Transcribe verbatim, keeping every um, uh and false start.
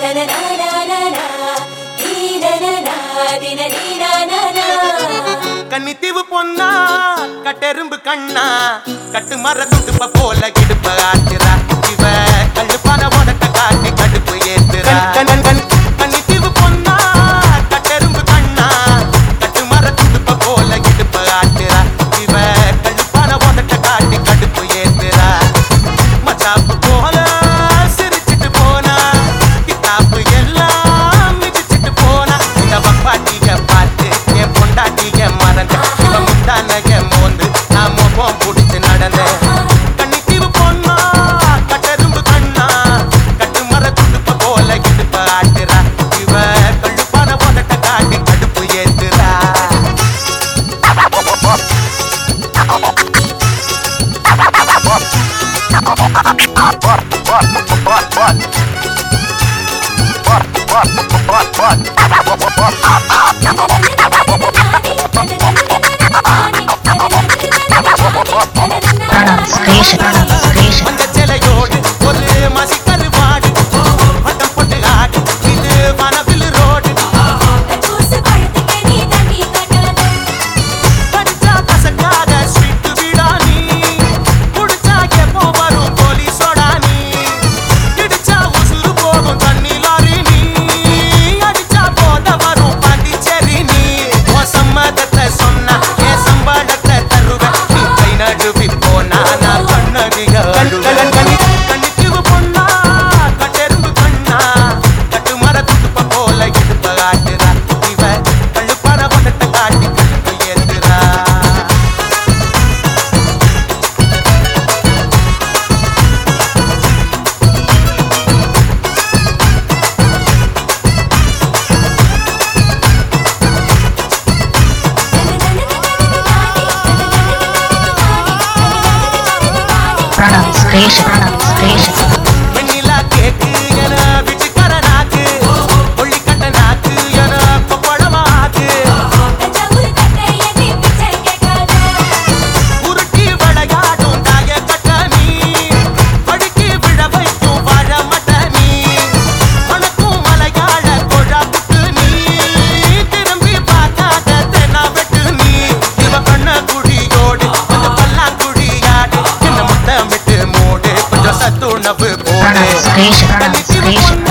கன்னித்தீவு பொன்னா கட்டெரும்பு கண்ணா கட்டு மர துடுப்ப போல இடுப்ப ஆட்டுறா இவ கழுப்பான உடட்ட காட்டி கடுப்பு ஏத்துறா கன்னித்தீவு பொன்னா கட்டெரும்பு கண்ணா கட்டு மர துடுப்ப போல இடுப்ப ஆட்டுறா இவ கழுப்பான உடட்ட காட்டி கடுப்பு ஏத்துறா மச்சாப்பு போல சிரிச்சிட்டு போனா கித்தாப்பு எல்லாம் மிதிச்சிட்டு போனா இந்த பப்பாட்டிய பார்த்து என் பொண்டாட்டிய மறந்த இவ முந்தானக மோந்து நான் மோபம் புடிச்சு நடந்த கன்னித்தீவு பொண்ணா கட்டெரும்பு கண்ணா கட்டு மர துடுப்ப போல இடுப்ப ஆட்டுறா இவ கழுப்பான உடட்ட காட்டி கடுப்பு ஏத்துறா அந்த சிலையோடு ஒரு மசி கருவாடு வட்டம் போட்டு ஆடு இது வனவில் ரோடு படிச்சா கசக்காத ஸ்வீட்டு வீடா நீ குடிச்சா எப்போ வரும் போலீஸோடா நீ இடிச்சா உசுறு போகும் தண்ணி லாரி நீ அடிச்சா போத வரும் பாண்டிச்சேரி நீ உன் சம்மதத்தை சொன்னா என் சம்பளத்தை தருவேன் நீ கை நடுவி போனா நான் கண்ணதிக கன்னித்தீவு பொண்ணா கட்டெரும்பு கண்ணா கட்டு மர துடுப்ப போல இடுப்ப ஆட்டுறா இவ கழுப்பான உடட்ட காட்டி கடுப்பு ஏத்துறா வெண்ணிலா கேக்கு என வீட்டுக்கார நாக்கு கொள்ளிக்கட்ட நாக்கு என கொப்பளமாக்கு உருட்டி விளையாடும் தாய கட்ட நீ படுக்கி விழ வைக்கும் வாழ மட்ட நீ மணக்கும் மலையாள கொழா புட்டு நீ திரும்பி பார்க்காத தென்னா வெட்டு நீ இவ கண்ண குடியோடு கொஞ்சம் பல்லா குடியாடு என்ன முத்தமிட்டு மூடு கொஞ்சம் சத்துணவு போடு கன்னித்தீவு பொண்ணா